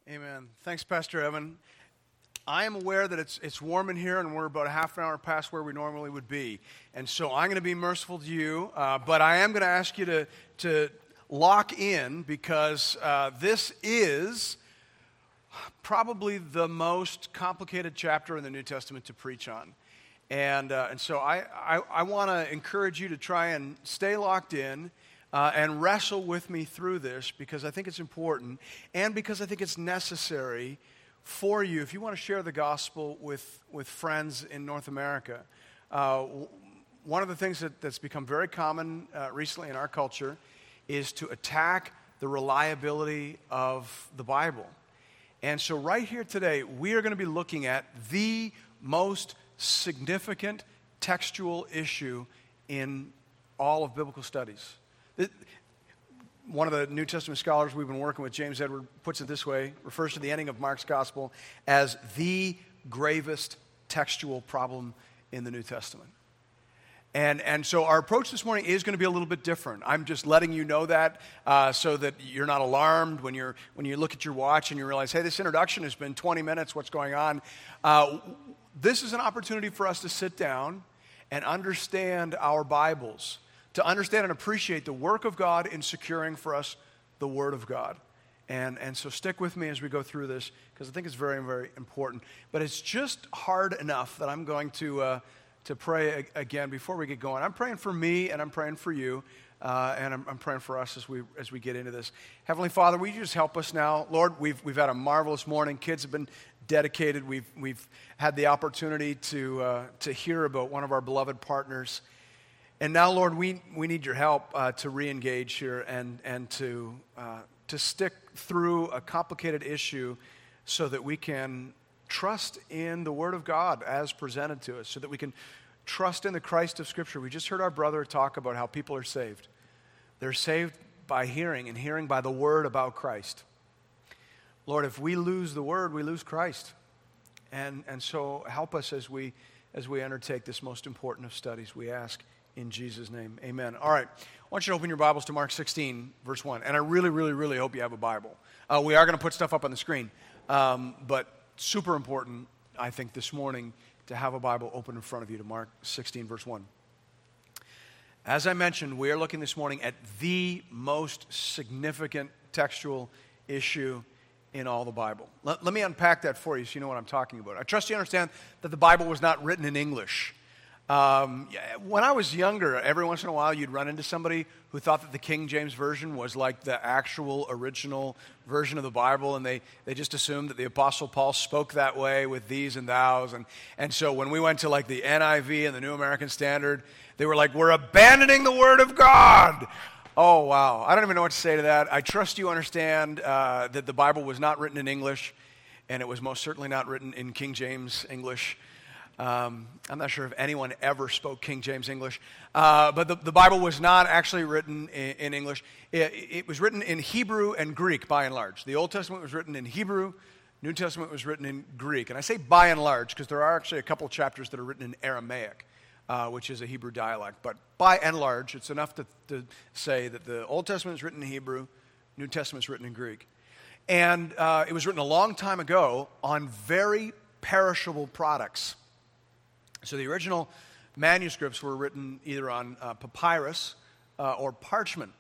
Amen. Thanks, Pastor Evan. I am aware that it's warm in here, and we're about a half an hour past where we normally would be. And so I'm going to be merciful to you, but I am going to ask you to lock in because this is probably the most complicated chapter in the New Testament to preach on. And so I want to encourage you to try and stay locked in and wrestle with me through this because I think it's important and because I think it's necessary for you if you want to share the gospel with friends in North America. One of the things that's become very common recently in our culture is to attack the reliability of the Bible. And so right here today, we are going to be looking at the most significant textual issue in all of biblical studies. One of the New Testament scholars we've been working with, James Edward, puts it this way, refers to the ending of Mark's gospel as the gravest textual problem in the New Testament. And so our approach this morning is going to be a little bit different. I'm just letting you know that so that you're not alarmed when you look at your watch and you realize, hey, this introduction has been 20 minutes, what's going on? This is an opportunity for us to sit down and understand our Bibles, to understand and appreciate the work of God in securing for us the Word of God. And so stick with me as we go through this because I think it's very, very important. But it's just hard enough that I'm going to pray again before we get going. I'm praying for me and I'm praying for you. And I'm praying for us as we get into this. Heavenly Father, will you just help us now? Lord, we've had a marvelous morning. Kids have been dedicated. We've had the opportunity to hear about one of our beloved partners. And now, Lord, we need your help to re-engage here and to stick through a complicated issue so that we can trust in the Word of God as presented to us, so that we can trust in the Christ of Scripture. We just heard our brother talk about how people are saved. They're saved by hearing, and hearing by the Word about Christ. Lord, if we lose the Word, we lose Christ. And so help us as we undertake this most important of studies, we ask in Jesus' name. Amen. All right. I want you to open your Bibles to Mark 16, verse 1. And I really, really, really hope you have a Bible. We are going to put stuff up on the screen. But super important, I think, this morning to have a Bible open in front of you to Mark 16, verse 1. As I mentioned, we are looking this morning at the most significant textual issue in all the Bible. Let me unpack that for you so you know what I'm talking about. I trust you understand that the Bible was not written in English. When I was younger, every once in a while you'd run into somebody who thought that the King James Version was like the actual original version of the Bible, and they just assumed that the Apostle Paul spoke that way with these and thous. And so when we went to like the NIV and the New American Standard, they were like, we're abandoning the Word of God. Oh, wow. I don't even know what to say to that. I trust you understand that the Bible was not written in English, and it was most certainly not written in King James English. I'm not sure if anyone ever spoke King James English, but the Bible was not actually written in English. It was written in Hebrew and Greek, by and large. The Old Testament was written in Hebrew. New Testament was written in Greek. And I say by and large because there are actually a couple chapters that are written in Aramaic, which is a Hebrew dialect. But by and large, it's enough to say that the Old Testament is written in Hebrew, New Testament is written in Greek. And it was written a long time ago on very perishable products. So the original manuscripts were written either on papyrus or parchment.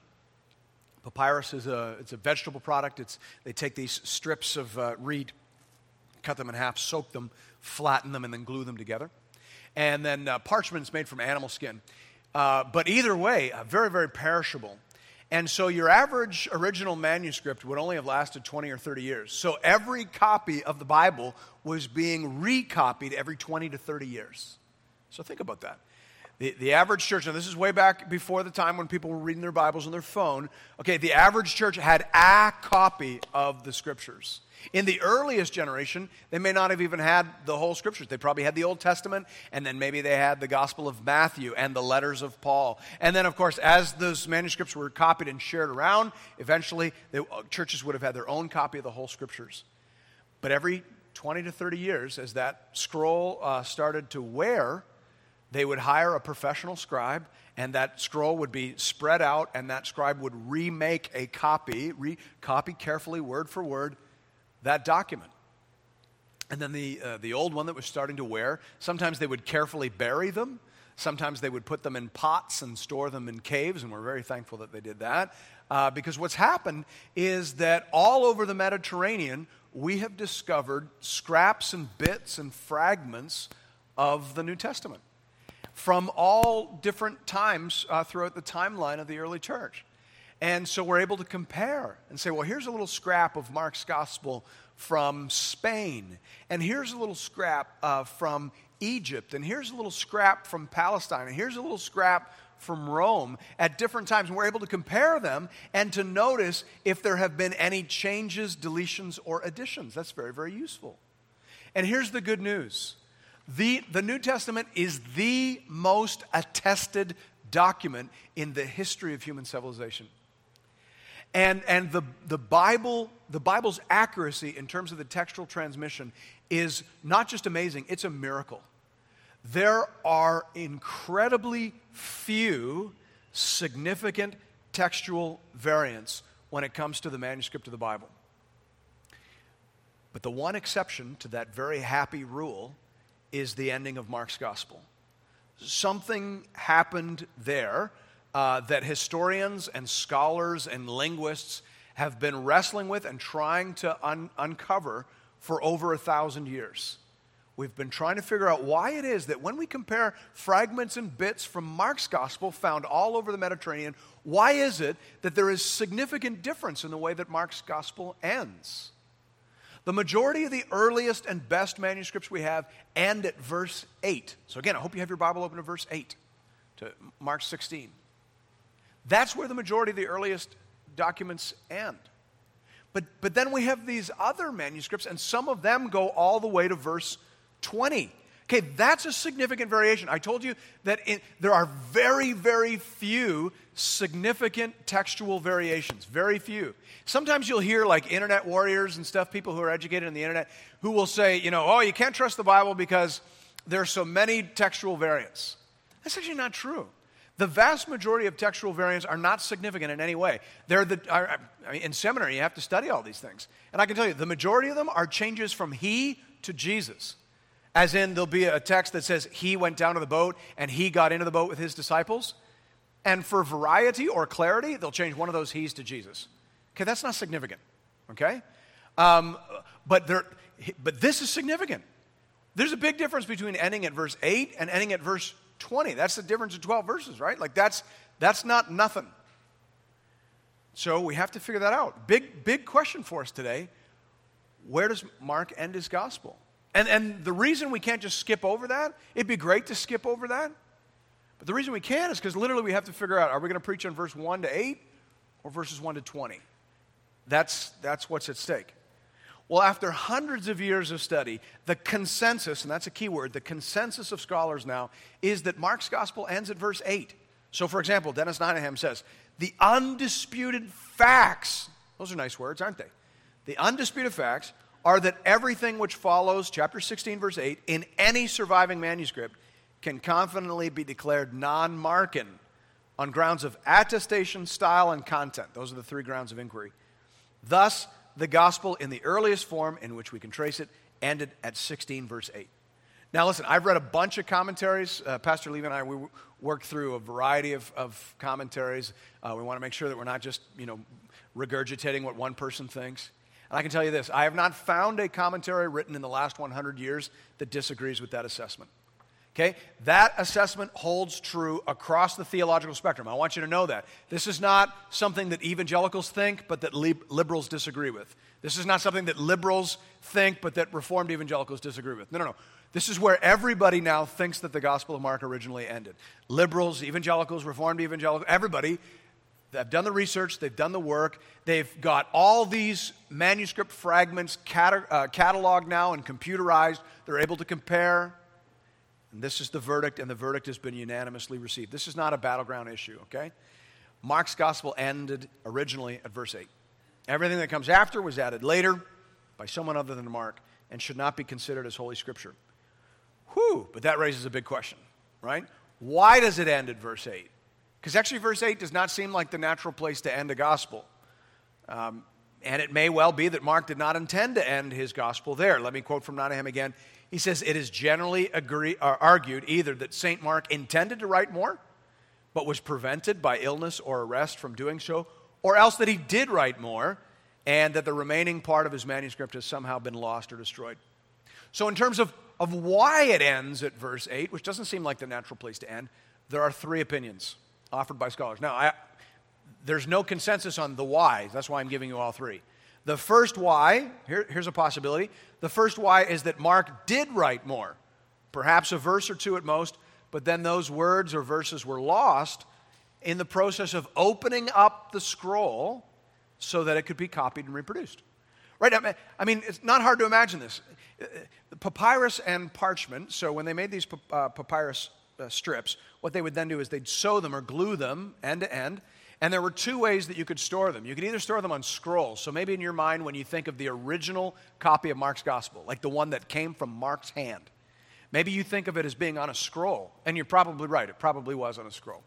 Papyrus it's a vegetable product. They take these strips of reed, cut them in half, soak them, flatten them, and then glue them together. And then parchment is made from animal skin. But either way, very, very perishable. And so your average original manuscript would only have lasted 20 or 30 years. So every copy of the Bible was being recopied every 20 to 30 years. So think about that. The average church, now this is way back before the time when people were reading their Bibles on their phone. Okay, the average church had a copy of the Scriptures. In the earliest generation, they may not have even had the whole Scriptures. They probably had the Old Testament, and then maybe they had the Gospel of Matthew and the letters of Paul. And then, of course, as those manuscripts were copied and shared around, eventually the churches would have had their own copy of the whole Scriptures. But every 20 to 30 years, as that scroll started to wear, they would hire a professional scribe, and that scroll would be spread out, and that scribe would remake a copy carefully, word for word, that document. And then the old one that was starting to wear, sometimes they would carefully bury them. Sometimes they would put them in pots and store them in caves, and we're very thankful that they did that. Because what's happened is that all over the Mediterranean, we have discovered scraps and bits and fragments of the New Testament from all different times throughout the timeline of the early church. And so we're able to compare and say, well, here's a little scrap of Mark's gospel from Spain, and here's a little scrap from Egypt, and here's a little scrap from Palestine, and here's a little scrap from Rome at different times. And we're able to compare them and to notice if there have been any changes, deletions, or additions. That's very, very useful. And here's the good news. The New Testament is the most attested document in the history of human civilization. And the Bible's accuracy in terms of the textual transmission is not just amazing, it's a miracle. There are incredibly few significant textual variants when it comes to the manuscript of the Bible. But the one exception to that very happy rule is the ending of Mark's gospel. Something happened there that historians and scholars and linguists have been wrestling with and trying to uncover for over 1,000 years. We've been trying to figure out why it is that when we compare fragments and bits from Mark's gospel found all over the Mediterranean, why is it that there is significant difference in the way that Mark's gospel ends? The majority of the earliest and best manuscripts we have end at verse 8. So again, I hope you have your Bible open to verse 8, to Mark 16. That's where the majority of the earliest documents end. But then we have these other manuscripts, and some of them go all the way to verse 20. Okay, that's a significant variation. I told you that there are very, very few significant textual variations. Very few. Sometimes you'll hear like internet warriors and stuff, people who are educated in the internet, who will say, you can't trust the Bible because there are so many textual variants. That's actually not true. The vast majority of textual variants are not significant in any way. In seminary, you have to study all these things. And I can tell you, the majority of them are changes from he to Jesus. As in, there'll be a text that says he went down to the boat and he got into the boat with his disciples. And for variety or clarity, they'll change one of those he's to Jesus. Okay, that's not significant. Okay? But this is significant. There's a big difference between ending at verse 8 and ending at verse 20. That's the difference of 12 verses, right? Like that's not nothing. So we have to figure that out. Big question for us today. Where does Mark end his gospel? And the reason we can't just skip over that, it'd be great to skip over that, but the reason we can't is because literally we have to figure out, are we going to preach on verse 1 to 8 or verses 1 to 20? That's what's at stake. Well, after hundreds of years of study, the consensus, and that's a key word, the consensus of scholars now is that Mark's gospel ends at verse 8. So, for example, Dennis Nynahem says, the undisputed facts, those are nice words, aren't they? The undisputed facts are that everything which follows chapter 16, verse 8, in any surviving manuscript can confidently be declared non-Markan on grounds of attestation, style, and content. Those are the three grounds of inquiry. Thus, the gospel in the earliest form in which we can trace it ended at 16, verse 8. Now listen, I've read a bunch of commentaries. Pastor Levy and I, we worked through a variety of commentaries. We want to make sure that we're not just, regurgitating what one person thinks. And I can tell you this, I have not found a commentary written in the last 100 years that disagrees with that assessment. Okay? That assessment holds true across the theological spectrum. I want you to know that. This is not something that evangelicals think, but that liberals disagree with. This is not something that liberals think, but that Reformed evangelicals disagree with. No. This is where everybody now thinks that the Gospel of Mark originally ended. Liberals, evangelicals, Reformed evangelicals, everybody. They've done the research, they've done the work, they've got all these manuscript fragments cataloged now and computerized. They're able to compare. And this is the verdict, and the verdict has been unanimously received. This is not a battleground issue, okay? Mark's gospel ended originally at verse 8. Everything that comes after was added later by someone other than Mark and should not be considered as Holy Scripture. But that raises a big question, right? Why does it end at verse 8? Because actually verse 8 does not seem like the natural place to end a gospel. And it may well be that Mark did not intend to end his gospel there. Let me quote from Nottingham again. He says, it is generally argued either that St. Mark intended to write more, but was prevented by illness or arrest from doing so, or else that he did write more, and that the remaining part of his manuscript has somehow been lost or destroyed. So in terms of why it ends at verse 8, which doesn't seem like the natural place to end, there are three opinions offered by scholars. Now, there's no consensus on the why. That's why I'm giving you all three. The first why, here's a possibility. The first why is that Mark did write more, perhaps a verse or two at most, but then those words or verses were lost in the process of opening up the scroll so that it could be copied and reproduced. Right? I mean, it's not hard to imagine this. Papyrus and parchment, so when they made these papyrus strips, what they would then do is they'd sew them or glue them end to end, and there were two ways that you could store them. You could either store them on scrolls, so maybe in your mind when you think of the original copy of Mark's gospel, like the one that came from Mark's hand, maybe you think of it as being on a scroll, and you're probably right, it probably was on a scroll.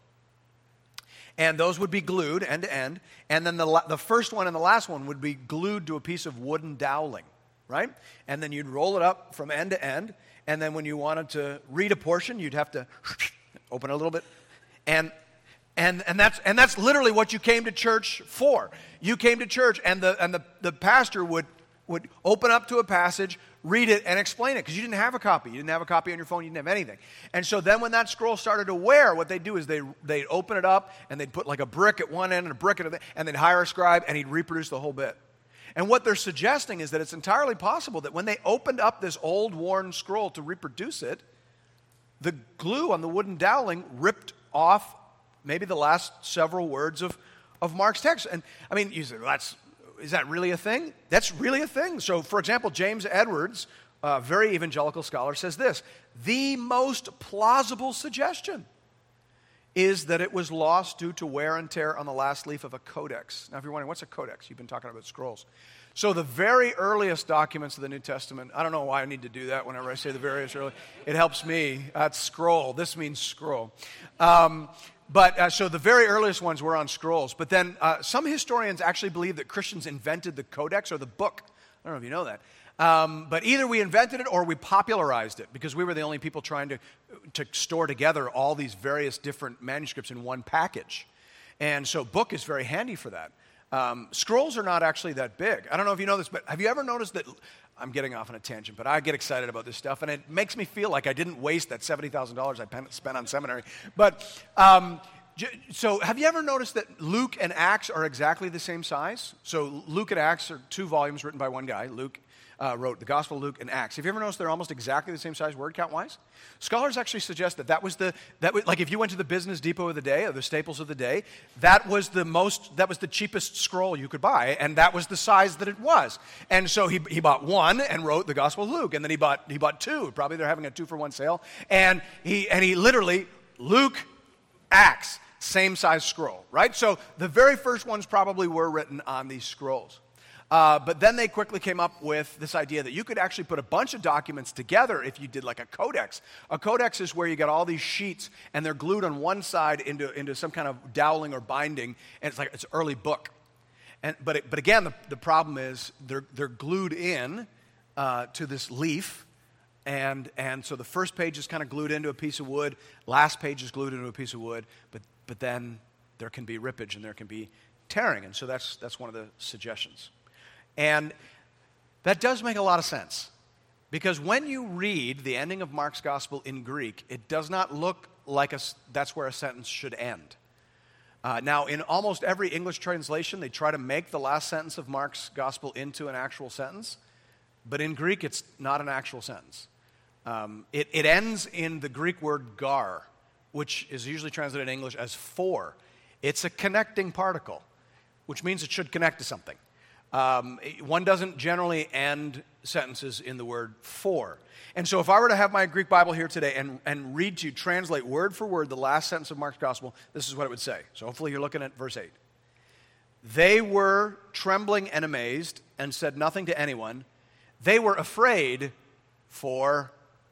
And those would be glued end to end, and then the first one and the last one would be glued to a piece of wooden doweling, right? And then you'd roll it up from end to end, and then when you wanted to read a portion, you'd have to open it a little bit, and that's literally what you came to church for. You came to church, and the pastor would open up to a passage, read it, and explain it, because you didn't have a copy. You didn't have a copy on your phone. You didn't have anything. And so then when that scroll started to wear, what they'd do is they'd open it up, and they'd put like a brick at one end and a brick at the other, and they'd hire a scribe, and he'd reproduce the whole bit. And what they're suggesting is that it's entirely possible that when they opened up this old, worn scroll to reproduce it, the glue on the wooden doweling ripped off maybe the last several words of Mark's text. And I mean, you say, well, is that really a thing? That's really a thing. So, for example, James Edwards, a very evangelical scholar, says this: the most plausible suggestion is that it was lost due to wear and tear on the last leaf of a codex. Now, if you're wondering, what's a codex? You've been talking about scrolls. So the very earliest documents of the New Testament, I don't know why I need to do that whenever I say the very early. It helps me. That's scroll. This means scroll. So the very earliest ones were on scrolls. But then some historians actually believe that Christians invented the codex or the book. I don't know if you know that. But either we invented it or we popularized it, because we were the only people trying to store together all these various different manuscripts in one package. And so book is very handy for that. Scrolls are not actually that big. I don't know if you know this, but have you ever noticed that, I'm getting off on a tangent, but I get excited about this stuff, and it makes me feel like I didn't waste that $70,000 I spent on seminary. But so have you ever noticed that Luke and Acts are exactly the same size? So Luke and Acts are two volumes written by one guy. Luke wrote the Gospel of Luke and Acts. Have you ever noticed they're almost exactly the same size word count-wise? Scholars actually suggest that was like if you went to the Business Depot of the day, or the Staples of the day, that was the cheapest scroll you could buy, and that was the size that it was. And so he bought one and wrote the Gospel of Luke, and then he bought two. Probably they're having a 2-for-1 sale, and he literally, Luke, Acts, same size scroll, right? So the very first ones probably were written on these scrolls. But then they quickly came up with this idea that you could actually put a bunch of documents together if you did like a codex. A codex is where you got all these sheets, and they're glued on one side into some kind of doweling or binding, and it's an early book. But again, the problem is they're glued in to this leaf, and so the first page is kind of glued into a piece of wood, last page is glued into a piece of wood, but then there can be rippage and there can be tearing, and so that's one of the suggestions. And that does make a lot of sense, because when you read the ending of Mark's gospel in Greek, it does not look like that's where a sentence should end. Now, in almost every English translation, they try to make the last sentence of Mark's gospel into an actual sentence, but in Greek, it's not an actual sentence. It ends in the Greek word gar, which is usually translated in English as for. It's a connecting particle, which means it should connect to something. One doesn't generally end sentences in the word for. And so if I were to have my Greek Bible here today and read to you, translate word for word the last sentence of Mark's gospel, this is what it would say. So hopefully you're looking at verse 8. They were trembling and amazed and said nothing to anyone. They were afraid for,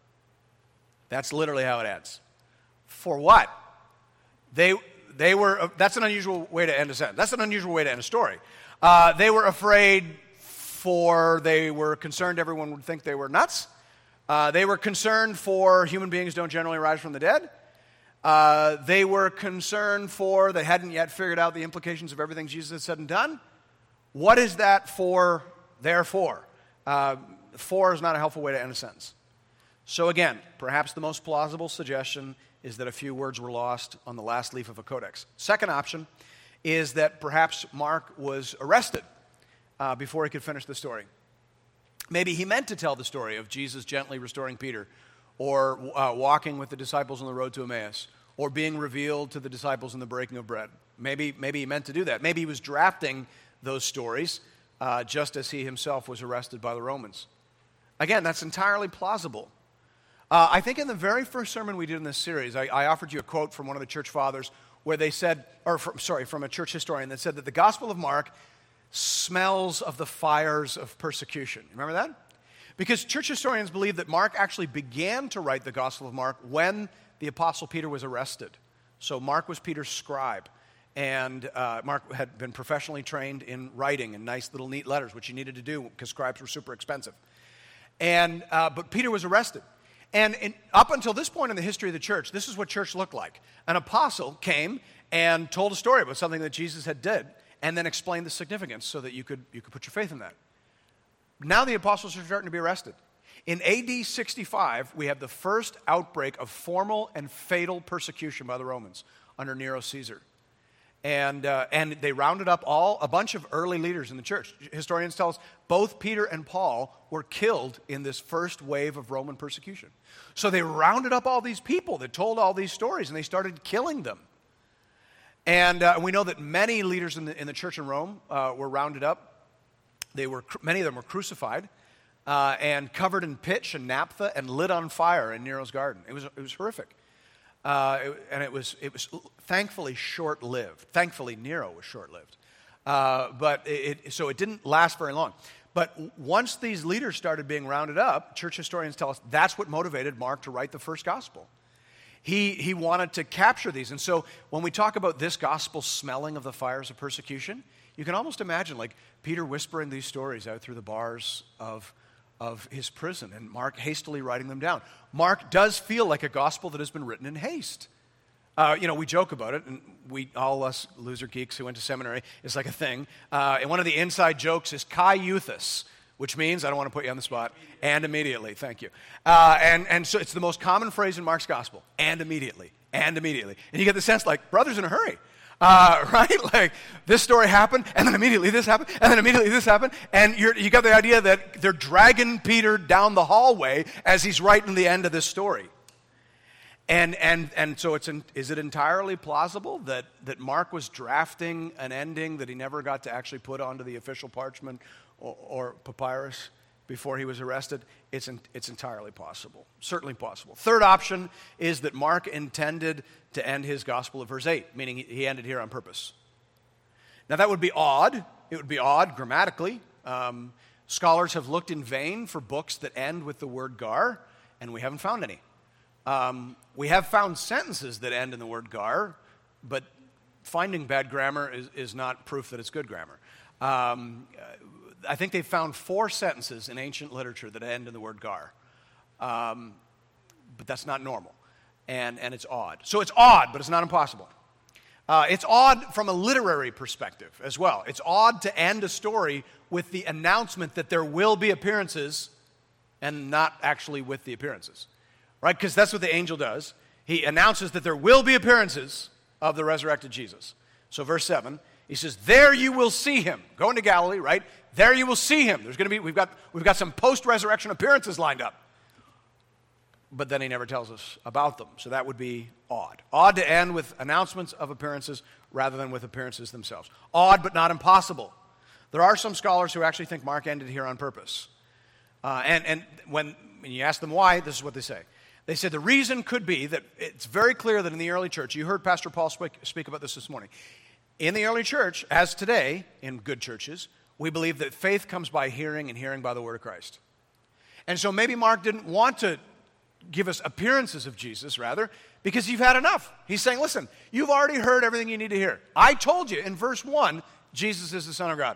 that's literally how it ends. For what? They were, that's an unusual way to end a sentence. That's an unusual way to end a story. They were afraid they were concerned everyone would think they were nuts. They were concerned for human beings don't generally rise from the dead. They were concerned they hadn't yet figured out the implications of everything Jesus had said and done. What is that for? Therefore. For is not a helpful way to end a sentence. So again, perhaps the most plausible suggestion is that a few words were lost on the last leaf of a codex. Second option is that perhaps Mark was arrested before he could finish the story. Maybe he meant to tell the story of Jesus gently restoring Peter, or walking with the disciples on the road to Emmaus, or being revealed to the disciples in the breaking of bread. Maybe he meant to do that. Maybe he was drafting those stories just as he himself was arrested by the Romans. Again, that's entirely plausible. I think in the very first sermon we did in this series, I offered you a quote from one of the church fathers where they said, from a church historian that said that the Gospel of Mark smells of the fires of persecution. Remember that? Because church historians believe that Mark actually began to write the Gospel of Mark when the Apostle Peter was arrested. So Mark was Peter's scribe, and Mark had been professionally trained in writing in nice little neat letters, which he needed to do because scribes were super expensive. But Peter was arrested. And up until this point in the history of the church, this is what church looked like. An apostle came and told a story about something that Jesus had did, and then explained the significance so that you could put your faith in that. Now the apostles are starting to be arrested. In AD 65, we have the first outbreak of formal and fatal persecution by the Romans under Nero Caesar. And they rounded up a bunch of early leaders in the church. Historians tell us both Peter and Paul were killed in this first wave of Roman persecution. So they rounded up all these people that told all these stories, and they started killing them. And we know that many leaders in the church in Rome were rounded up. Many of them were crucified and covered in pitch and naphtha and lit on fire in Nero's garden. It was horrific. And it was thankfully short-lived. Thankfully, Nero was short-lived. So it didn't last very long. But once these leaders started being rounded up, church historians tell us that's what motivated Mark to write the first gospel. He wanted to capture these. And so when we talk about this gospel smelling of the fires of persecution, you can almost imagine like Peter whispering these stories out through the bars of his prison, and Mark hastily writing them down. Mark does feel like a gospel that has been written in haste. We joke about it, and all us loser geeks who went to seminary, it's like a thing. And one of the inside jokes is Kai Euthus, which means, I don't want to put you on the spot, and immediately, thank you. And so it's the most common phrase in Mark's gospel, and immediately, and immediately. And you get the sense like, brother's in a hurry. Right? Like, this story happened, and then immediately this happened, and then immediately this happened, and you got the idea that they're dragging Peter down the hallway as he's writing the end of this story. And so is it entirely plausible that Mark was drafting an ending that he never got to actually put onto the official parchment or papyrus before he was arrested? It's entirely possible, certainly possible. Third option is that Mark intended to end his gospel at verse 8, meaning he ended here on purpose. Now that would be odd. It would be odd grammatically. Scholars have looked in vain for books that end with the word gar, and we haven't found any. We have found sentences that end in the word gar, but finding bad grammar is not proof that it's good grammar. I think they've found 4 sentences in ancient literature that end in the word gar. But that's not normal. And it's odd. So it's odd, but it's not impossible. It's odd from a literary perspective as well. It's odd to end a story with the announcement that there will be appearances and not actually with the appearances. Right? Because that's what the angel does. He announces that there will be appearances of the resurrected Jesus. So verse 7, he says, there you will see him. Going to Galilee, right? There you will see him. There's going to be, we've got some post-resurrection appearances lined up. But then he never tells us about them. So that would be odd. Odd to end with announcements of appearances rather than with appearances themselves. Odd, but not impossible. There are some scholars who actually think Mark ended here on purpose. And when you ask them why, this is what they say. They said the reason could be that it's very clear that in the early church, you heard Pastor Paul speak about this morning. In the early church, as today, in good churches, we believe that faith comes by hearing and hearing by the word of Christ. And so maybe Mark didn't want to give us appearances of Jesus, rather, because you've had enough. He's saying, listen, you've already heard everything you need to hear. I told you in verse 1, Jesus is the Son of God.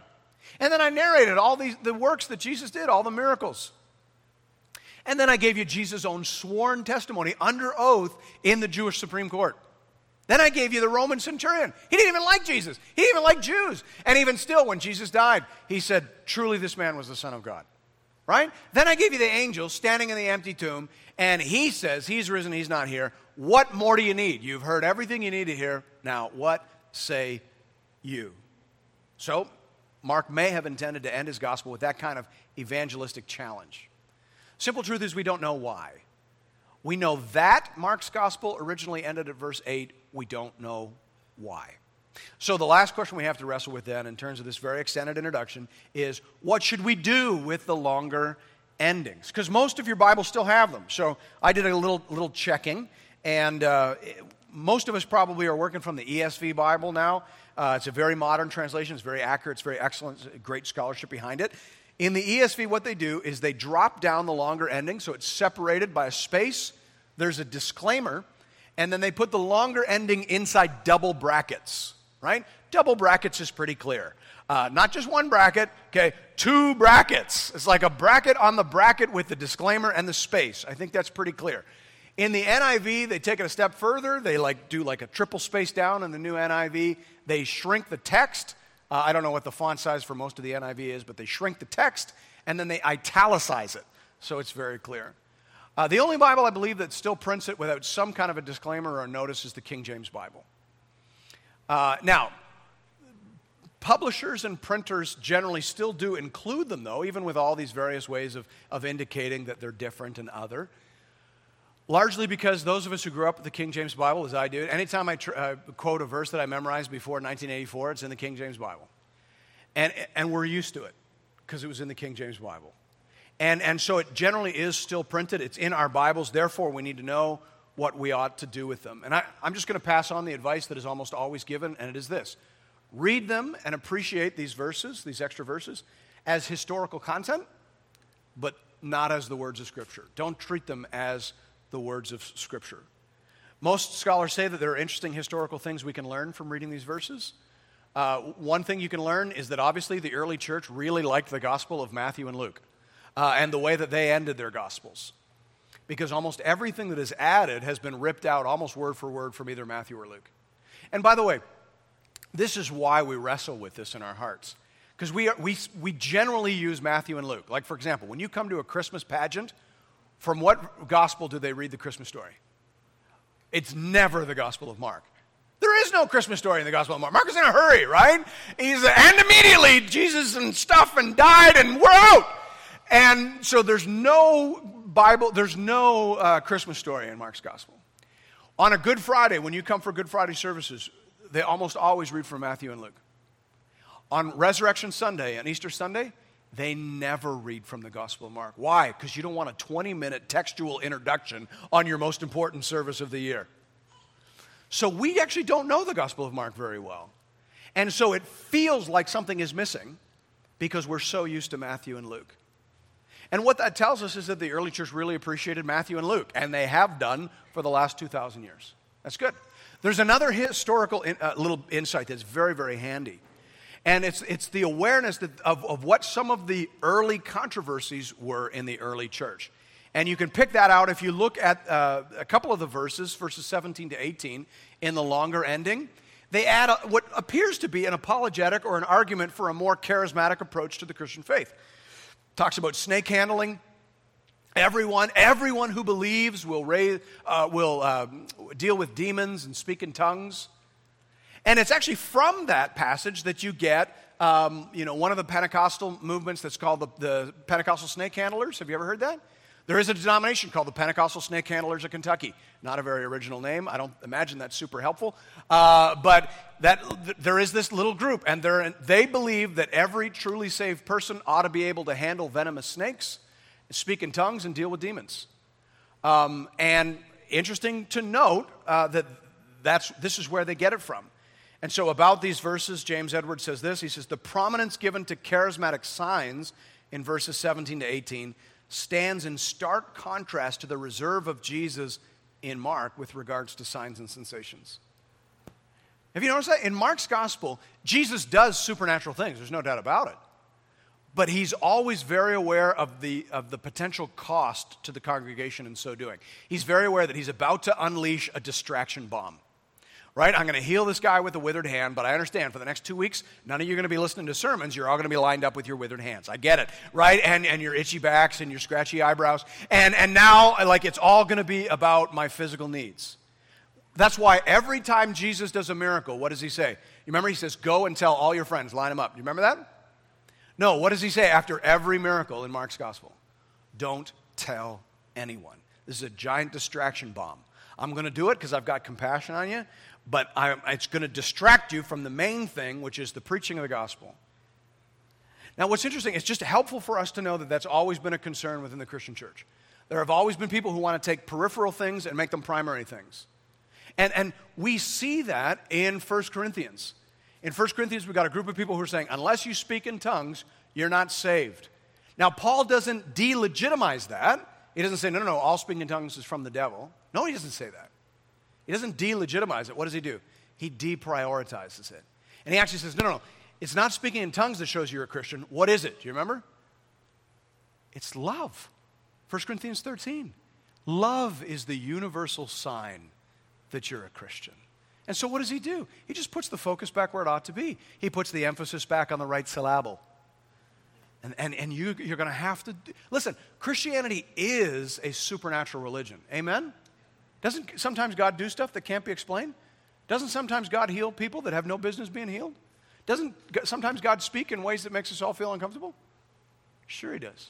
And then I narrated all the works that Jesus did, all the miracles. And then I gave you Jesus' own sworn testimony under oath in the Jewish Supreme Court. Then I gave you the Roman centurion. He didn't even like Jesus. He didn't even like Jews. And even still, when Jesus died, he said, truly this man was the Son of God. Right? Then I gave you the angel standing in the empty tomb, and he says, he's risen, he's not here. What more do you need? You've heard everything you need to hear. Now, what say you? So, Mark may have intended to end his gospel with that kind of evangelistic challenge. Simple truth is we don't know why. We know that Mark's gospel originally ended at verse 8. We don't know why. So the last question we have to wrestle with then in terms of this very extended introduction is, what should we do with the longer endings? Because most of your Bibles still have them. So I did a little checking, and most of us probably are working from the ESV Bible now. It's a very modern translation. It's very accurate. It's very excellent. Great scholarship behind it. In the ESV, what they do is they drop down the longer ending, so it's separated by a space. There's a disclaimer, and then they put the longer ending inside double brackets, right? Double brackets is pretty clear. Not just one bracket, okay, two brackets. It's like a bracket on the bracket with the disclaimer and the space. I think that's pretty clear. In the NIV, they take it a step further. They do a triple space down in the new NIV. They shrink the text. I don't know what the font size for most of the NIV is, but they shrink the text, and then they italicize it, so it's very clear. The only Bible, I believe, that still prints it without some kind of a disclaimer or a notice is the King James Bible. Now, publishers and printers generally still do include them, though, even with all these various ways of indicating that they're different and other. Largely because those of us who grew up with the King James Bible, as I do, anytime I quote a verse that I memorized before 1984, it's in the King James Bible. And we're used to it because it was in the King James Bible. And so it generally is still printed. It's in our Bibles. Therefore, we need to know what we ought to do with them. And I'm just going to pass on the advice that is almost always given, and it is this. Read them and appreciate these verses, these extra verses, as historical content, but not as the words of Scripture. Don't treat them as the words of Scripture. Most scholars say that there are interesting historical things we can learn from reading these verses. One thing you can learn is that obviously the early church really liked the gospel of Matthew and Luke and the way that they ended their gospels. Because almost everything that is added has been ripped out almost word for word from either Matthew or Luke. And by the way, this is why we wrestle with this in our hearts. Because we generally use Matthew and Luke. Like, for example, when you come to a Christmas pageant, from what gospel do they read the Christmas story? It's never the Gospel of Mark. There is no Christmas story in the Gospel of Mark. Mark is in a hurry, right? And immediately Jesus and stuff and died and we're out. And so there's no Bible, there's no Christmas story in Mark's Gospel. On a Good Friday, when you come for Good Friday services, they almost always read from Matthew and Luke. On Resurrection Sunday and Easter Sunday, they never read from the Gospel of Mark. Why? Because you don't want a 20-minute textual introduction on your most important service of the year. So we actually don't know the Gospel of Mark very well. And so it feels like something is missing because we're so used to Matthew and Luke. And what that tells us is that the early church really appreciated Matthew and Luke, and they have done for the last 2,000 years. That's good. There's another historical little insight that's very, very handy. And it's the awareness of what some of the early controversies were in the early church. And you can pick that out if you look at a couple of the verses 17 to 18, in the longer ending. They add what appears to be an apologetic or an argument for a more charismatic approach to the Christian faith. Talks about snake handling. Everyone who believes will deal with demons and speak in tongues. And it's actually from that passage that you get, one of the Pentecostal movements that's called the Pentecostal Snake Handlers. Have you ever heard that? There is a denomination called the Pentecostal Snake Handlers of Kentucky. Not a very original name. I don't imagine that's super helpful. But there is this little group, and they believe that every truly saved person ought to be able to handle venomous snakes, speak in tongues, and deal with demons. And interesting to note that this is where they get it from. And so about these verses, James Edwards says this. He says, the prominence given to charismatic signs in verses 17 to 18 stands in stark contrast to the reserve of Jesus in Mark with regards to signs and sensations. Have you noticed that? In Mark's gospel, Jesus does supernatural things. There's no doubt about it. but he's always very aware of the potential cost to the congregation in so doing. He's very aware that he's about to unleash a distraction bomb. Right? I'm going to heal this guy with a withered hand, but I understand for the next 2 weeks, none of you are going to be listening to sermons. You're all going to be lined up with your withered hands. I get it, right? And your itchy backs and your scratchy eyebrows. And now, like, it's all going to be about my physical needs. That's why every time Jesus does a miracle, what does he say? You remember he says, go and tell all your friends, line them up. You remember that? No, what does he say after every miracle in Mark's gospel? Don't tell anyone. This is a giant distraction bomb. I'm going to do it because I've got compassion on you, but it's going to distract you from the main thing, which is the preaching of the gospel. Now, what's interesting, it's just helpful for us to know that that's always been a concern within the Christian church. There have always been people who want to take peripheral things and make them primary things. And we see that in 1 Corinthians. In 1 Corinthians, we've got a group of people who are saying, unless you speak in tongues, you're not saved. Now, Paul doesn't delegitimize that. He doesn't say, no, all speaking in tongues is from the devil. No, he doesn't say that. He doesn't delegitimize it. What does he do? He deprioritizes it. And he actually says, no, it's not speaking in tongues that shows you're a Christian. What is it? Do you remember? It's love. 1 Corinthians 13. Love is the universal sign that you're a Christian. And so what does he do? He just puts the focus back where it ought to be. He puts the emphasis back on the right syllable. And you're going to have to... Listen, Christianity is a supernatural religion. Amen? Doesn't sometimes God do stuff that can't be explained? Doesn't sometimes God heal people that have no business being healed? Doesn't sometimes God speak in ways that makes us all feel uncomfortable? Sure he does.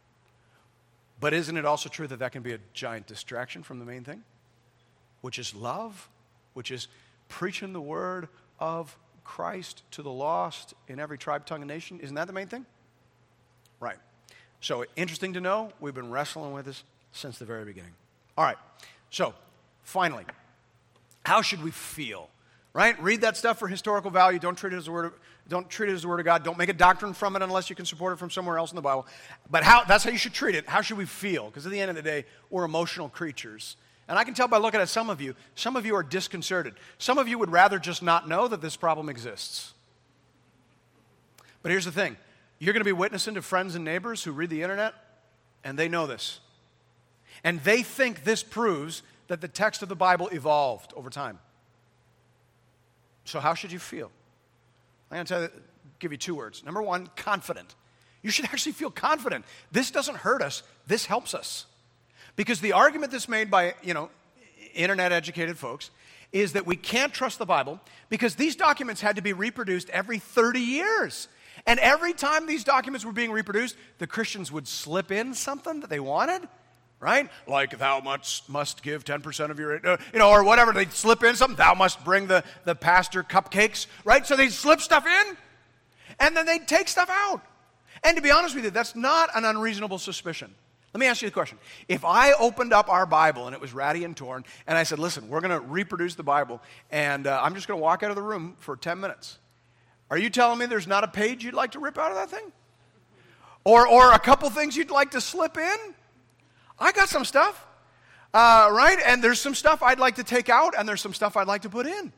But isn't it also true that that can be a giant distraction from the main thing? Which is love, which is preaching the word of Christ to the lost in every tribe, tongue, and nation. Isn't that the main thing? Right. So interesting to know, we've been wrestling with this since the very beginning. All right. So finally, how should we feel? Right? Read that stuff for historical value. Don't treat it as the word of God. Don't make a doctrine from it unless you can support it from somewhere else in the Bible. But that's how you should treat it. How should we feel? Because at the end of the day, we're emotional creatures. And I can tell by looking at some of you are disconcerted. Some of you would rather just not know that this problem exists. But here's the thing. You're going to be witnessing to friends and neighbors who read the internet, and they know this. And they think this proves that the text of the Bible evolved over time. So how should you feel? I'm going to give you 2 words. Number 1, confident. You should actually feel confident. This doesn't hurt us. This helps us. Because the argument that's made by, internet-educated folks is that we can't trust the Bible because these documents had to be reproduced every 30 years. And every time these documents were being reproduced, the Christians would slip in something that they wanted, right? Like, thou must give 10% of your, or whatever. They'd slip in something. Thou must bring the pastor cupcakes, right? So they'd slip stuff in, and then they'd take stuff out. And to be honest with you, that's not an unreasonable suspicion. Let me ask you the question. If I opened up our Bible and it was ratty and torn, and I said, listen, we're going to reproduce the Bible, and I'm just going to walk out of the room for 10 minutes. Are you telling me there's not a page you'd like to rip out of that thing? Or a couple things you'd like to slip in? I got some stuff, right? And there's some stuff I'd like to take out, and there's some stuff I'd like to put in.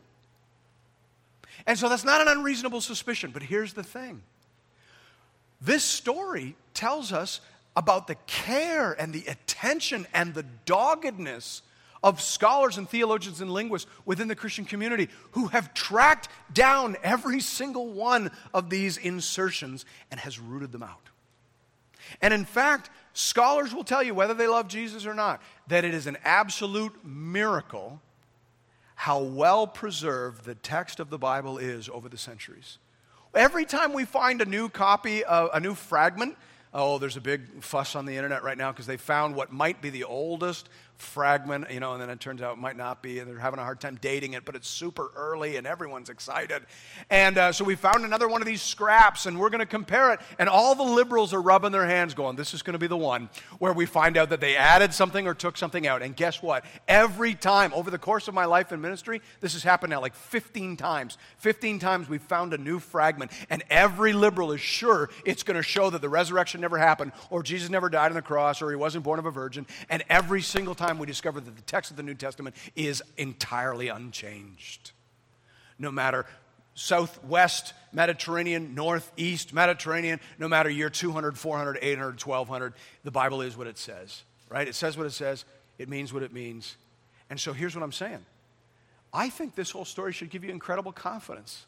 And so that's not an unreasonable suspicion, but here's the thing. This story tells us about the care and the attention and the doggedness of scholars and theologians and linguists within the Christian community who have tracked down every single one of these insertions and has rooted them out. And in fact, scholars will tell you, whether they love Jesus or not, that it is an absolute miracle how well preserved the text of the Bible is over the centuries. Every time we find a new copy, a new fragment, there's a big fuss on the internet right now because they found what might be the oldest fragment, and then it turns out it might not be, and they're having a hard time dating it, but it's super early, and everyone's excited. And so we found another one of these scraps, and we're going to compare it, and all the liberals are rubbing their hands going, this is going to be the one where we find out that they added something or took something out. And guess what? Every time, over the course of my life in ministry, this has happened now like 15 times. 15 times we found a new fragment, and every liberal is sure it's going to show that the resurrection never happened, or Jesus never died on the cross, or he wasn't born of a virgin, and every single time we discover that the text of the New Testament is entirely unchanged. No matter southwest Mediterranean, northeast Mediterranean, no matter year 200, 400, 800, 1200, the Bible is what it says, right? It says what it says. It means what it means. And so here's what I'm saying. I think this whole story should give you incredible confidence.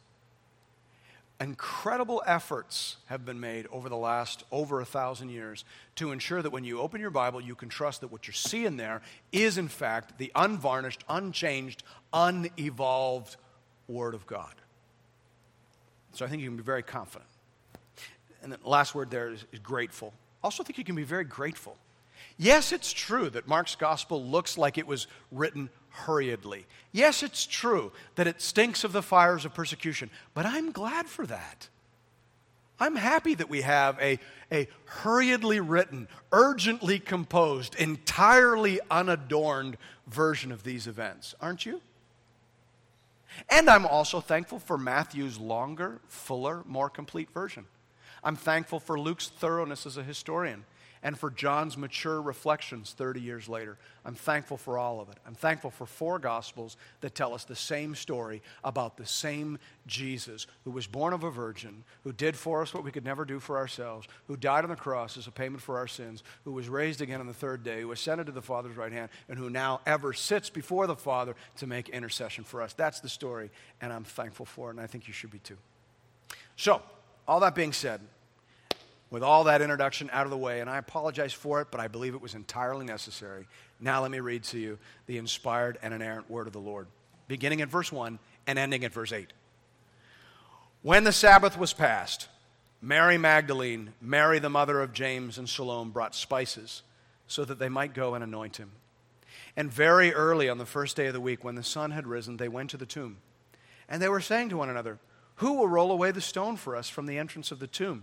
Incredible efforts have been made over the last over 1,000 years to ensure that when you open your Bible, you can trust that what you're seeing there is, in fact, the unvarnished, unchanged, unevolved Word of God. So I think you can be very confident. And the last word there is grateful. Also think you can be very grateful. Yes, it's true that Mark's gospel looks like it was written hurriedly. Yes, it's true that it stinks of the fires of persecution, but I'm glad for that. I'm happy that we have a hurriedly written, urgently composed, entirely unadorned version of these events, aren't you? And I'm also thankful for Matthew's longer, fuller, more complete version. I'm thankful for Luke's thoroughness as a historian and for John's mature reflections 30 years later. I'm thankful for all of it. I'm thankful for 4 Gospels that tell us the same story about the same Jesus who was born of a virgin, who did for us what we could never do for ourselves, who died on the cross as a payment for our sins, who was raised again on the 3rd day, who ascended to the Father's right hand, and who now ever sits before the Father to make intercession for us. That's the story, and I'm thankful for it, and I think you should be too. So, all that being said, with all that introduction out of the way, and I apologize for it, but I believe it was entirely necessary. Now let me read to you the inspired and inerrant word of the Lord, beginning at verse 1 and ending at verse 8. When the Sabbath was past, Mary Magdalene, Mary the mother of James and Salome, brought spices so that they might go and anoint him. And very early on the first day of the week, when the sun had risen, they went to the tomb. And they were saying to one another, "Who will roll away the stone for us from the entrance of the tomb?"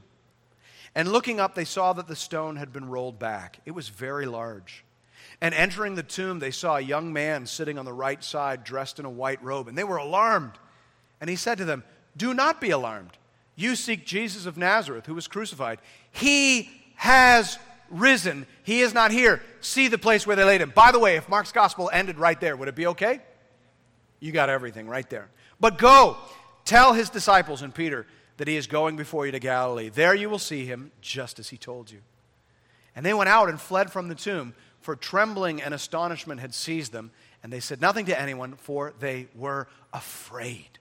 And looking up, they saw that the stone had been rolled back. It was very large. And entering the tomb, they saw a young man sitting on the right side, dressed in a white robe. And they were alarmed. And he said to them, "Do not be alarmed. You seek Jesus of Nazareth, who was crucified. He has risen. He is not here. See the place where they laid him." By the way, if Mark's gospel ended right there, would it be okay? You got everything right there. "But go, tell his disciples and Peter that he is going before you to Galilee. There you will see him, just as he told you." And they went out and fled from the tomb, for trembling and astonishment had seized them, and they said nothing to anyone, for they were afraid.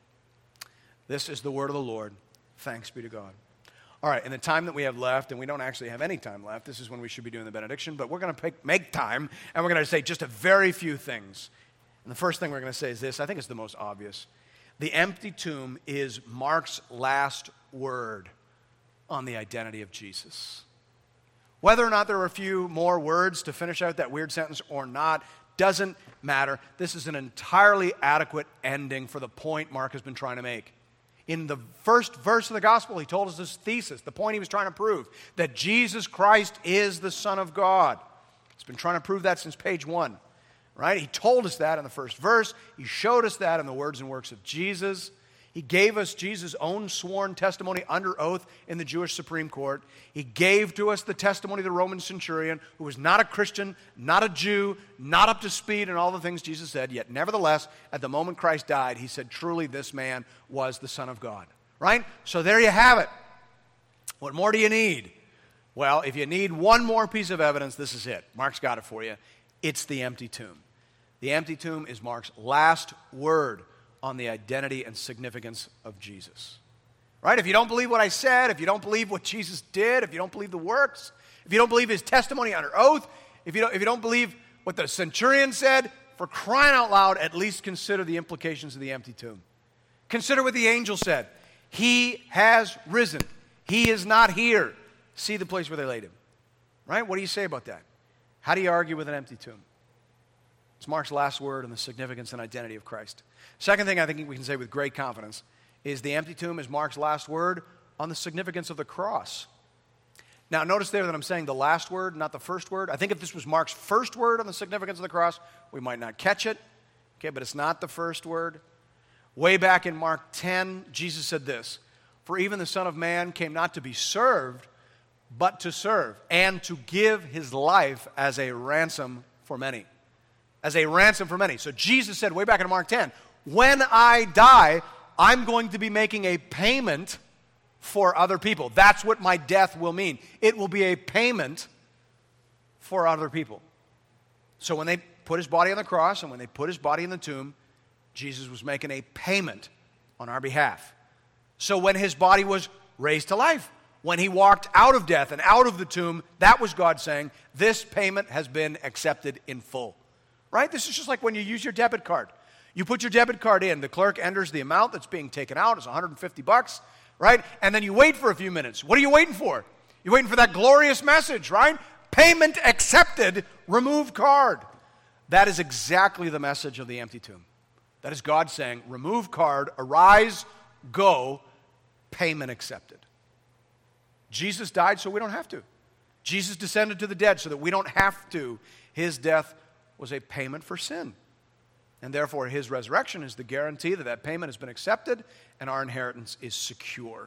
This is the word of the Lord. Thanks be to God. All right, in the time that we have left, and we don't actually have any time left, this is when we should be doing the benediction, but we're going to make time, and we're going to say just a very few things. And the first thing we're going to say is this. I think it's the most obvious. The empty tomb is Mark's last word on the identity of Jesus. Whether or not there are a few more words to finish out that weird sentence or not doesn't matter. This is an entirely adequate ending for the point Mark has been trying to make. In the first verse of the gospel, he told us this thesis, the point he was trying to prove, that Jesus Christ is the Son of God. He's been trying to prove that since page 1. Right? He told us that in the first verse. He showed us that in the words and works of Jesus. He gave us Jesus' own sworn testimony under oath in the Jewish Supreme Court. He gave to us the testimony of the Roman centurion, who was not a Christian, not a Jew, not up to speed in all the things Jesus said, yet nevertheless, at the moment Christ died, he said, truly this man was the Son of God. Right? So there you have it. What more do you need? Well, if you need one more piece of evidence, this is it. Mark's got it for you. It's the empty tomb. The empty tomb is Mark's last word on the identity and significance of Jesus. Right? If you don't believe what I said, if you don't believe what Jesus did, if you don't believe the works, if you don't believe his testimony under oath, if you don't believe what the centurion said, for crying out loud, at least consider the implications of the empty tomb. Consider what the angel said. He has risen. He is not here. See the place where they laid him. Right? What do you say about that? How do you argue with an empty tomb? It's Mark's last word on the significance and identity of Christ. Second thing I think we can say with great confidence is the empty tomb is Mark's last word on the significance of the cross. Now, notice there that I'm saying the last word, not the first word. I think if this was Mark's first word on the significance of the cross, we might not catch it. Okay, but it's not the first word. Way back in Mark 10, Jesus said this, "For even the Son of Man came not to be served, but to serve, and to give his life as a ransom for many." As a ransom for many. So Jesus said way back in Mark 10, when I die, I'm going to be making a payment for other people. That's what my death will mean. It will be a payment for other people. So when they put his body on the cross and when they put his body in the tomb, Jesus was making a payment on our behalf. So when his body was raised to life, when he walked out of death and out of the tomb, that was God saying, this payment has been accepted in full. Right? This is just like when you use your debit card. You put your debit card in, the clerk enters the amount that's being taken out, it's $150, right? And then you wait for a few minutes. What are you waiting for? You're waiting for that glorious message, right? Payment accepted, remove card. That is exactly the message of the empty tomb. That is God saying, remove card, arise, go, payment accepted. Jesus died so we don't have to. Jesus descended to the dead so that we don't have to. His death was a payment for sin. And therefore, his resurrection is the guarantee that that payment has been accepted and our inheritance is secure.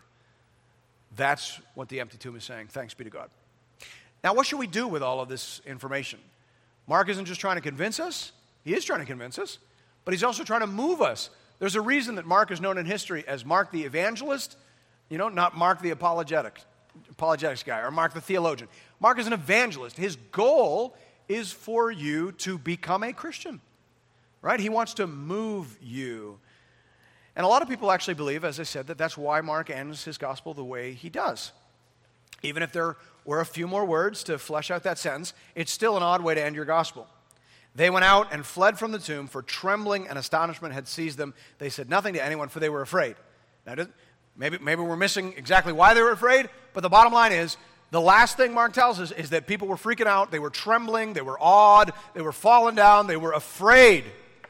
That's what the empty tomb is saying. Thanks be to God. Now, what should we do with all of this information? Mark isn't just trying to convince us. He is trying to convince us, but he's also trying to move us. There's a reason that Mark is known in history as Mark the evangelist, not Mark the apologetics guy or Mark the theologian. Mark is an evangelist. His goal is for you to become a Christian, right? He wants to move you. And a lot of people actually believe, as I said, that that's why Mark ends his gospel the way he does. Even if there were a few more words to flesh out that sentence, it's still an odd way to end your gospel. They went out and fled from the tomb, for trembling and astonishment had seized them. They said nothing to anyone, for they were afraid. Now, maybe we're missing exactly why they were afraid, but the bottom line is, the last thing Mark tells us is that people were freaking out, they were trembling, they were awed, they were falling down, they were afraid.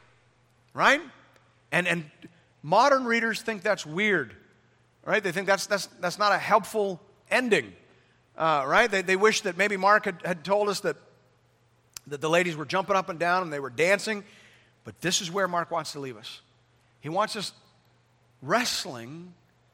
Right? And modern readers think that's weird. Right? They think that's not a helpful ending. Right? They wish that maybe Mark had told us that the ladies were jumping up and down and they were dancing. But this is where Mark wants to leave us. He wants us wrestling,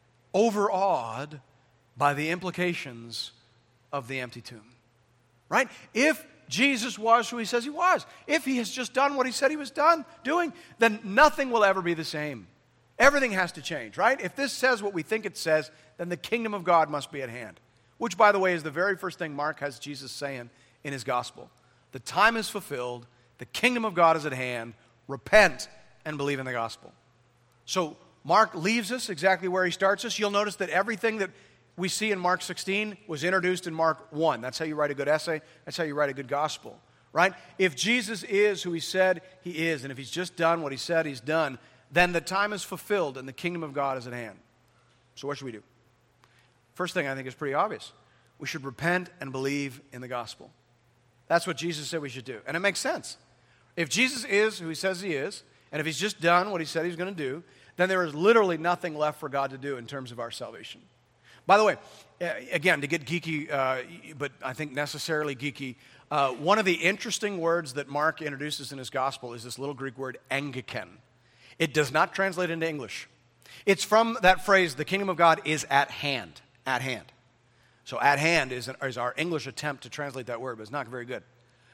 overawed by the implications of the empty tomb. Right? If Jesus was who he says he was, if he has just done what he said he was doing, then nothing will ever be the same. Everything has to change, right? If this says what we think it says, then the kingdom of God must be at hand. Which, by the way, is the very first thing Mark has Jesus saying in his gospel. The time is fulfilled, the kingdom of God is at hand, repent and believe in the gospel. So Mark leaves us exactly where he starts us. You'll notice that everything that we see in Mark 16 was introduced in Mark 1. That's how you write a good essay. That's how you write a good gospel, right? If Jesus is who he said he is, and if he's just done what he said he's done, then the time is fulfilled and the kingdom of God is at hand. So what should we do? First thing I think is pretty obvious. We should repent and believe in the gospel. That's what Jesus said we should do. And it makes sense. If Jesus is who he says he is, and if he's just done what he said he's going to do, then there is literally nothing left for God to do in terms of our salvation. By the way, again, to get geeky, but I think necessarily geeky, one of the interesting words that Mark introduces in his gospel is this little Greek word, angiken. It does not translate into English. It's from that phrase, the kingdom of God is at hand. At hand. So at hand is our English attempt to translate that word, but it's not very good.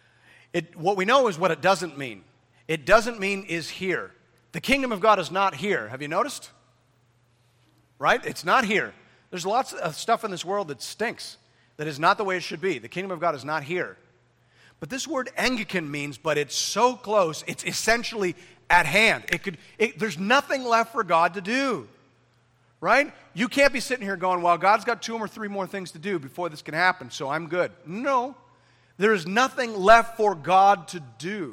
What we know is what it doesn't mean. It doesn't mean is here. The kingdom of God is not here. Have you noticed? Right? It's not here. There's lots of stuff in this world that stinks, that is not the way it should be. The kingdom of God is not here. But this word angiken means, but it's so close, it's essentially at hand. There's nothing left for God to do. Right? You can't be sitting here going, well, God's got 2 or 3 more things to do before this can happen, so I'm good. No. There is nothing left for God to do.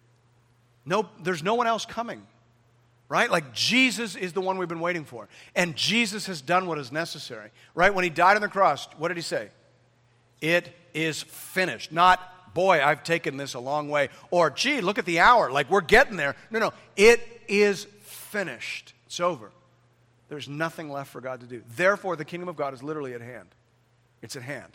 No, there's no one else coming. Right? Like Jesus is the one we've been waiting for. And Jesus has done what is necessary. Right? When he died on the cross, what did he say? It is finished. Not, boy, I've taken this a long way. Or, gee, look at the hour. Like, we're getting there. No. It is finished. It's over. There's nothing left for God to do. Therefore, the kingdom of God is literally at hand. It's at hand.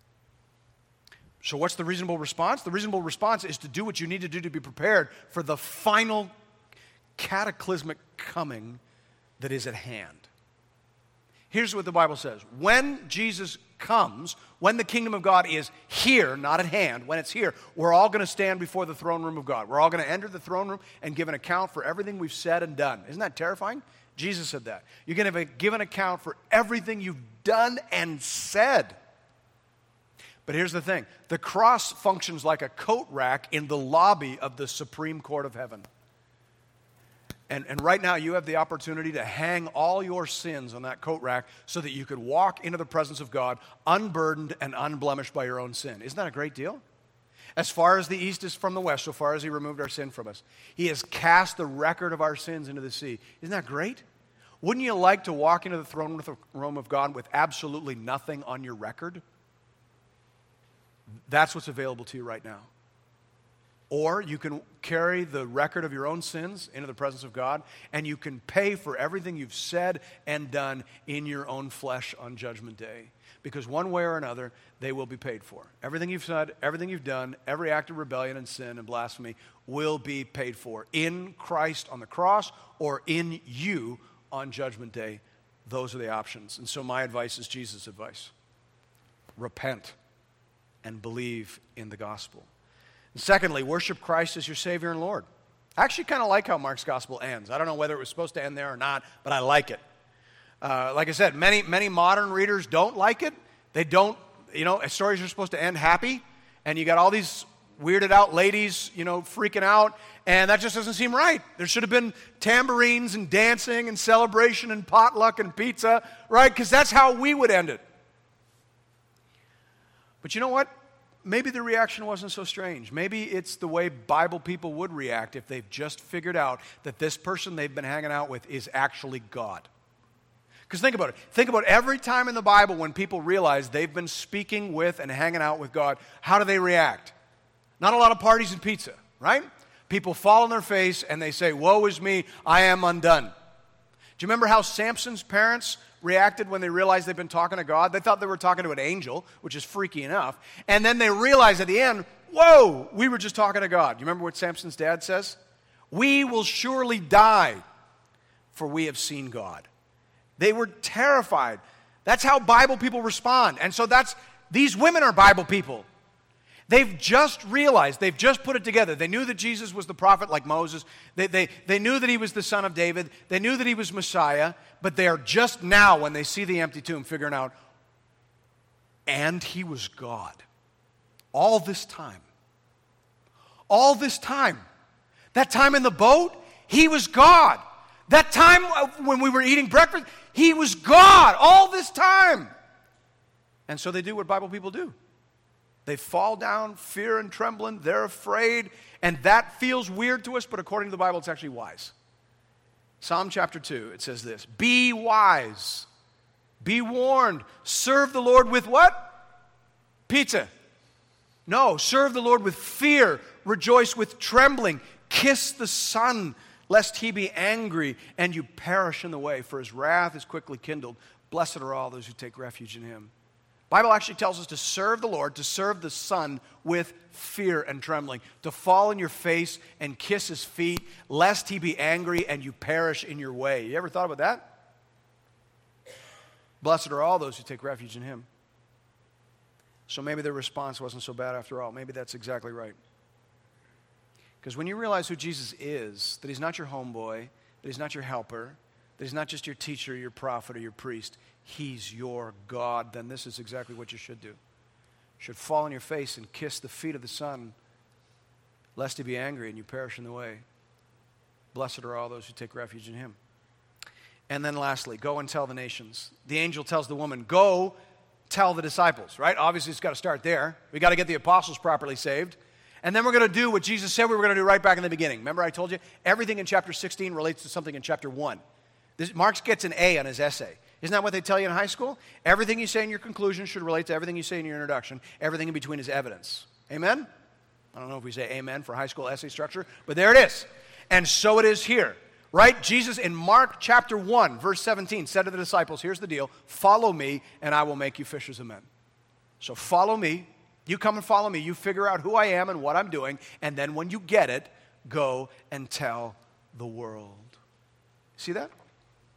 So what's the reasonable response? The reasonable response is to do what you need to do to be prepared for the final cataclysmic coming that is at hand. Here's what the Bible says. When Jesus comes, when the kingdom of God is here, not at hand, when it's here, we're all going to stand before the throne room of God. We're all going to enter the throne room and give an account for everything we've said and done. Isn't that terrifying? Jesus said that. You're going to give an account for everything you've done and said. But here's the thing. The cross functions like a coat rack in the lobby of the Supreme Court of Heaven. And right now you have the opportunity to hang all your sins on that coat rack so that you could walk into the presence of God unburdened and unblemished by your own sin. Isn't that a great deal? As far as the east is from the west, so far as he removed our sin from us. He has cast the record of our sins into the sea. Isn't that great? Wouldn't you like to walk into the throne room of God with absolutely nothing on your record? That's what's available to you right now. Or you can carry the record of your own sins into the presence of God, and you can pay for everything you've said and done in your own flesh on Judgment Day. Because one way or another, they will be paid for. Everything you've said, everything you've done, every act of rebellion and sin and blasphemy will be paid for in Christ on the cross or in you on Judgment Day. Those are the options. And so my advice is Jesus' advice. Repent and believe in the gospel. And secondly, worship Christ as your Savior and Lord. I actually kind of like how Mark's gospel ends. I don't know whether it was supposed to end there or not, but I like it. Like I said, many modern readers don't like it. They don't, stories are supposed to end happy, and you got all these weirded out ladies, freaking out, and that just doesn't seem right. There should have been tambourines and dancing and celebration and potluck and pizza, right? Because that's how we would end it. But you know what? Maybe the reaction wasn't so strange. Maybe it's the way Bible people would react if they've just figured out that this person they've been hanging out with is actually God. Because think about it. Think about every time in the Bible when people realize they've been speaking with and hanging out with God, how do they react? Not a lot of parties and pizza, right? People fall on their face and they say, "Woe is me, I am undone." Do you remember how Samson's parents reacted when they realized they've been talking to God? They thought they were talking to an angel, which is freaky enough. And then they realized at the end, whoa, we were just talking to God. Do you remember what Samson's dad says? "We will surely die, for we have seen God." They were terrified. That's how Bible people respond. And so these women are Bible people. They've just realized, they've just put it together. They knew that Jesus was the prophet like Moses. They knew that he was the son of David. They knew that he was Messiah. But they are just now, when they see the empty tomb, figuring out, and he was God. All this time. All this time. That time in the boat, he was God. That time when we were eating breakfast, he was God. All this time. And so they do what Bible people do. They fall down, fear and trembling. They're afraid. And that feels weird to us, but according to the Bible, it's actually wise. Psalm chapter 2, it says this: "Be wise. Be warned. Serve the Lord with" what? Pizza. No, serve the Lord with fear. Rejoice with trembling. Kiss the Son, lest he be angry and you perish in the way, for his wrath is quickly kindled. Blessed are all those who take refuge in him. Bible actually tells us to serve the Lord, to serve the Son with fear and trembling, to fall on your face and kiss his feet, lest he be angry and you perish in your way. You ever thought about that? Blessed are all those who take refuge in him. So maybe their response wasn't so bad after all. Maybe that's exactly right. Because when you realize who Jesus is, that he's not your homeboy, that he's not your helper, that he's not just your teacher, your prophet, or your priest, he's your God, then this is exactly what you should do. You should fall on your face and kiss the feet of the Son, lest he be angry and you perish in the way. Blessed are all those who take refuge in him. And then lastly, go and tell the nations. The angel tells the woman, go tell the disciples, right? Obviously, it's got to start there. We got to get the apostles properly saved. And then we're going to do what Jesus said we were going to do right back in the beginning. Remember I told you? Everything in chapter 16 relates to something in chapter 1. Mark gets an A on his essay. Isn't that what they tell you in high school? Everything you say in your conclusion should relate to everything you say in your introduction. Everything in between is evidence. Amen? I don't know if we say amen for high school essay structure, but there it is. And so it is here, right? Jesus in Mark chapter 1, verse 17, said to the disciples, here's the deal, follow me and I will make you fishers of men. So follow me. You come and follow me. You figure out who I am and what I'm doing. And then when you get it, go and tell the world. See that?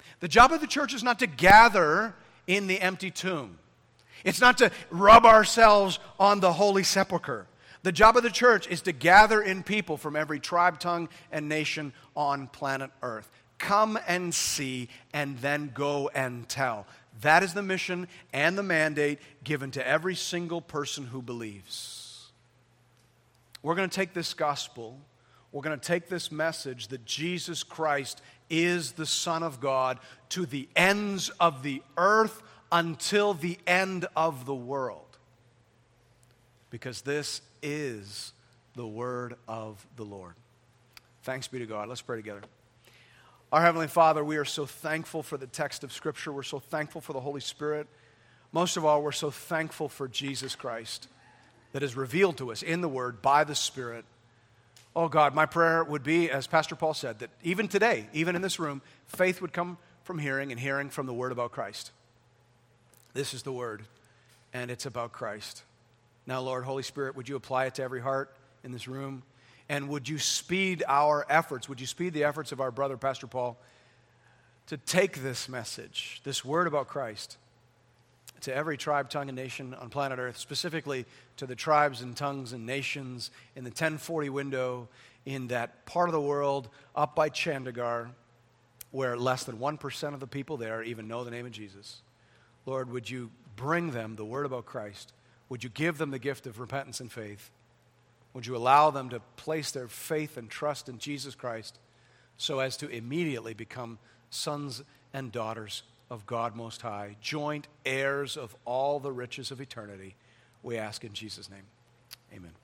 The job of the church is not to gather in the empty tomb. It's not to rub ourselves on the holy sepulcher. The job of the church is to gather in people from every tribe, tongue, and nation on planet Earth. Come and see, and then go and tell. That is the mission and the mandate given to every single person who believes. We're going to take this gospel, we're going to take this message that Jesus Christ is the Son of God to the ends of the earth until the end of the world. Because this is the word of the Lord. Thanks be to God. Let's pray together. Our Heavenly Father, we are so thankful for the text of Scripture. We're so thankful for the Holy Spirit. Most of all, we're so thankful for Jesus Christ that is revealed to us in the Word by the Spirit. Oh God, my prayer would be, as Pastor Paul said, that even today, even in this room, faith would come from hearing and hearing from the Word about Christ. This is the Word, and it's about Christ. Now, Lord, Holy Spirit, would you apply it to every heart in this room? And would you speed our efforts, would you speed the efforts of our brother, Pastor Paul, to take this message, this word about Christ, to every tribe, tongue, and nation on planet Earth, specifically to the tribes and tongues and nations in the 1040 window in that part of the world up by Chandigarh, where less than 1% of the people there even know the name of Jesus. Lord, would you bring them the word about Christ? Would you give them the gift of repentance and faith? Would you allow them to place their faith and trust in Jesus Christ so as to immediately become sons and daughters of God Most High, joint heirs of all the riches of eternity? We ask in Jesus' name. Amen.